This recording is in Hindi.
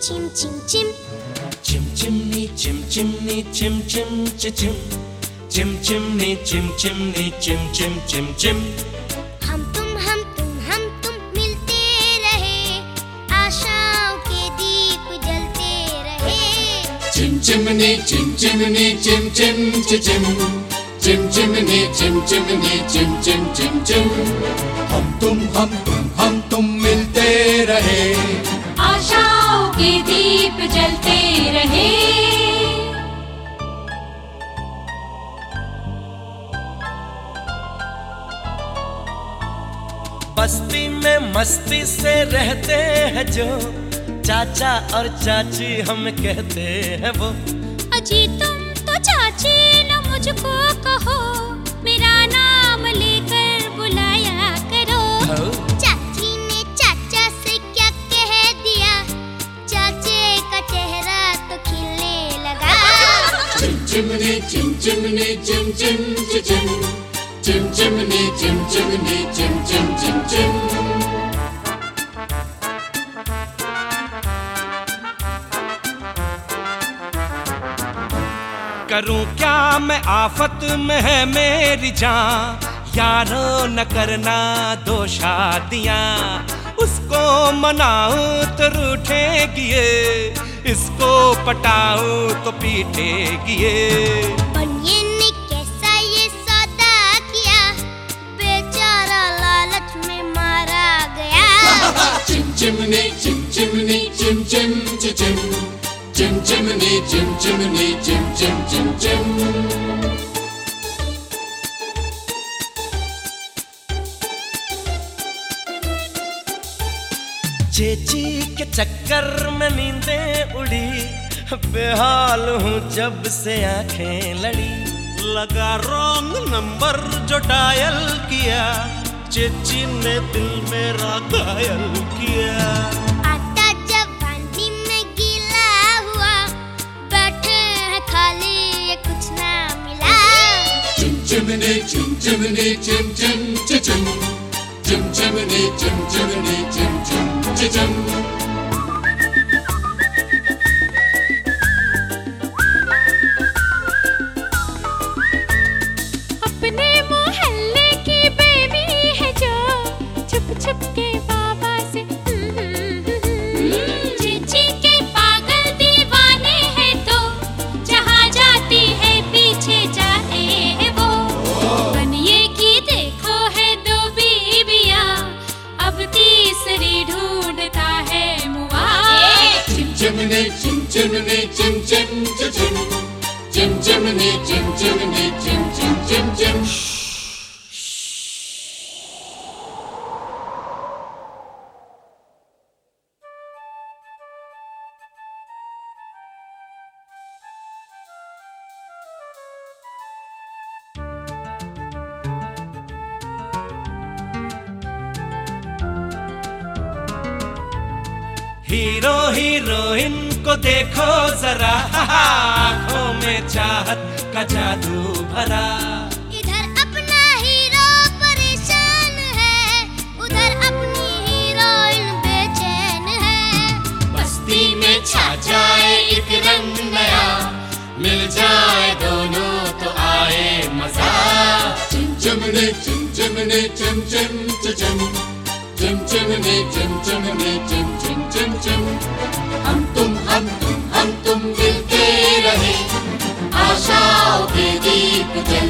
chim chim chim. Chim chimney, chim chimney, chim chim chim. Chim chimney, chim chimney, chim chim chim chim. हम तुम मिलते रहे, आशाओं के दीप जलते रहे. Chim chimney, chim chimney, chim chim chim. Chim chimney, chim chimney, chim chim chim chim. हम तुम मिलते रहे, आशाओं के दीप जलते रहे. बस्ती में मस्ती से रहते हैं जो चाचा और चाची हम कहते हैं वो. अजी तुम तो चाची न मुझको कहो, मेरा नाम लेकर बुलाया करो. चाची ने चाचा से क्या कह दिया, चाचे का चेहरा तो खिलने लगा. chim chimney, chim chimney, chim chim chim. Chim chimney, chim chimney, chim chim chim chim. करूं क्या मैं आफत में है मेरी जान, यारों न करना दो शादियां. उसको मनाऊं तो रूठेगी ये, इसको पटाऊं तो पीटेगी ये. बनिए ने कैसा ये सौदा किया, बेचारा लालच में मारा गया. Chim chimney, chim chimney, chim chim chim. Chim chimney, chim chimney, chim chim chim chim. चेची के चक्कर में नींदें उड़ी, बेहाल हूँ जब से आंखें लड़ी. लगा रॉन्ग नंबर जो डायल किया, चेची ने दिल मेरा घायल किया. आटा जवानी में गीला हुआ, बैठे हैं खाली ये कुछ ना मिला. Chim chimney, chim chimney, chim chim chim. Chim chimney, chim chimney, chim chim chim. अपने मोहल्ले की बेबी है जो छुप छुप के बाबा से. चीची के पागल दीवाने हैं तो जहाँ जाती है पीछे जाते हैं वो. बनिए की देखो है दो बीबियाँ, अब तीसरी ढूंढता है मुआ. Chim chimney, chim chimney, chim chim chim. Chim chimney, chim chimney, chim chim chim chim. Hero heroine को देखो जरा, आँखों में चाहत का जादू भरा. इधर अपना हीरो परेशान है, उधर अपनी हीरोइन बेचैन है. बस्ती में छा जाए एक रंग नया, मिल जाए दोनों तो आए मजा. Chim chimney, chim chimney, chim chim chim. Chim chimney, chim chimney, chim chim chim chim. हम तुम मिलते रहे, आशाओं के दीप जल